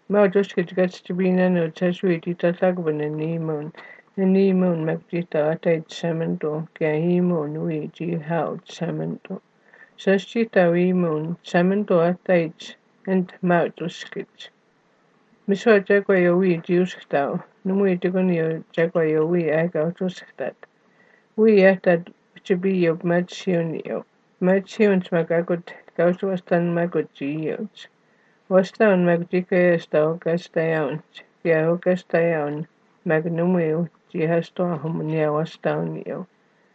Maudoshkit Gatstabina no Tashuiti Tatagban and Nemon Macdita Atate Samento, Gaimo Nui G How Samento. Sashita Wimon, Samento Atate, and Maudoskit. Miswa Jagwayowi Juskau, Numi Digonio Jagwayowi Aga Tuskat. We at Chibi of Matsionio. Matsions Magagot, Gauswastan Magogios. Vastaan magdikayasta okastajaun, ja okastajaun magnumio jihastoahum nia vastaanio.